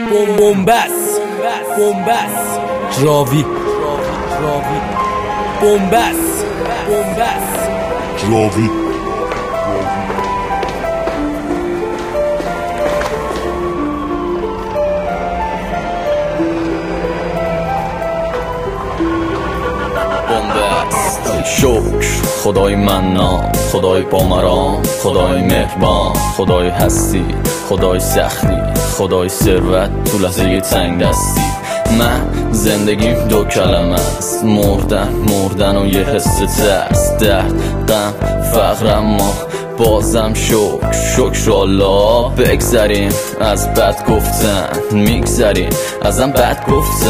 بومبست راوی بومبست راوی شکر خدای منان، خدای بامران، خدای مهربان، خدای هستی، خدای سختی، خدای ثروت تو لحظه تنگ دستی. من زندگیم دو کلمه است، مردن و یه حس ترس، درد، غم، فقر، اما بازم شکر الله. بگذریم از بد گفتن، میگذریم ازم بد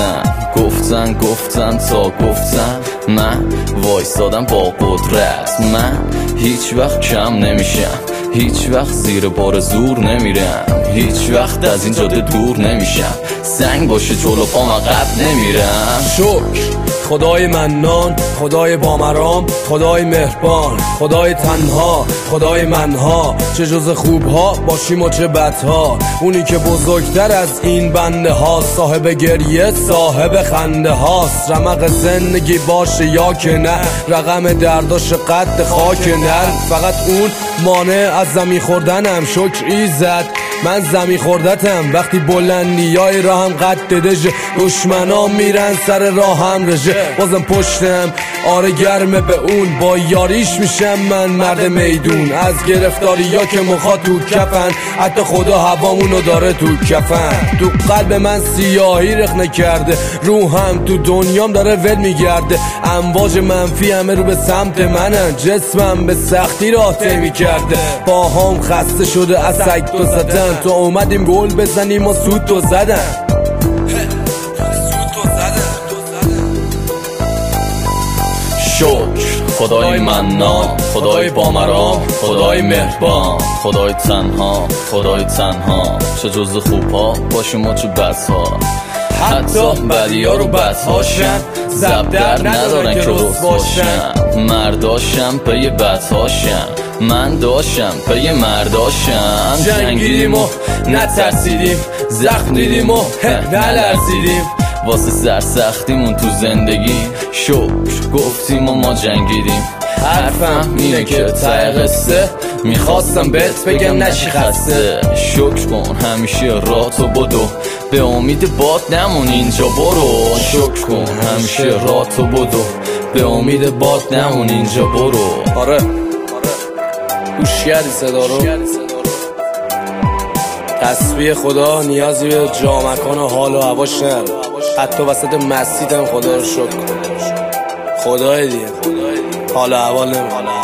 گفتن تا گفتن. من وایستادم با قدرت، من هیچ وقت کم نمیشم، هیچ وقت زیر بار زور نمیرم، هیچ وقت از این جاده دور نمیشم، سنگ باشه جلو پام عقب نمیرم. شکر خدای منان، خدای بامرام، خدای مهربان، خدای تنها، خدای منها. چه جز خوبها باشیم و چه بدها، اونی که بزرگتر از این بنده ها، صاحب گریه صاحب خنده هاست. رمق زندگی باشه یا که نه، رقم درداش قد خاک نر، فقط اون مانع از زمین خوردنم. شکر ایزد من زمین خوردتم، وقتی بلندی های راهم قد دده، دشمنا میرن سر راهم رژه. بازم پشتم آره گرمه به اون، با یاریش میشم من مرد میدون. از گرفتاری یا که مخواد تو کفن، حتی خدا هوامونو داره تو کفن. تو قلب من سیاهی رخنه کرده، روحم تو دنیام داره ول میگرده. امواج منفی همه رو به سمت منن، جسمم به سختی راه طی میکرده. پاهام خسته شده از سگ تو زدن، تو اومدیم گل بزنیم و سود تو زدن. شکر خدای منان، خدای بامرام، خدای مهربان، خدای تنها. چه جز خوبها باشیم و چه بدها، حتی بدی‌ها رو بدهاشن، زب در ندارن که رست باشن. مرداشم پی بدهاشن، من داشتم پی مرداشم. جنگیدیم و نترسیدیم، زخم دیدیم و نلرزیدیم. واسه سرسختیمون تو زندگی شکر گفتیم و ما جنگیدیم. حرفم اینه که ته قصه میخواستم بهت بگم نشی خسته. شکر کن همیشه راه تو بدو، به امید باد نمون اینجا برو. شکر کن همیشه راه تو بدو، به امید باد نمون اینجا برو. آره گوش کردی صدا رو؟ تسبیح خدا نیازی به جا مکان و حال و هواش نداره، حتی وسط مسجدم خدا رو شکر کن. خدای دیگه حال و هوا نمیخواد.